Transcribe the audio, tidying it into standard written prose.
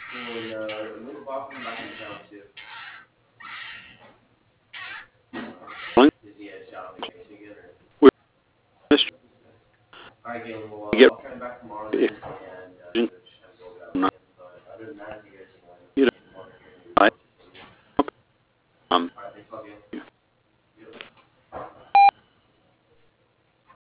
Oh no, when did Bob come back in town too? Is he headed out on vacation again or? We're Okay. All right, Galen. Well, get I'll try him back tomorrow then.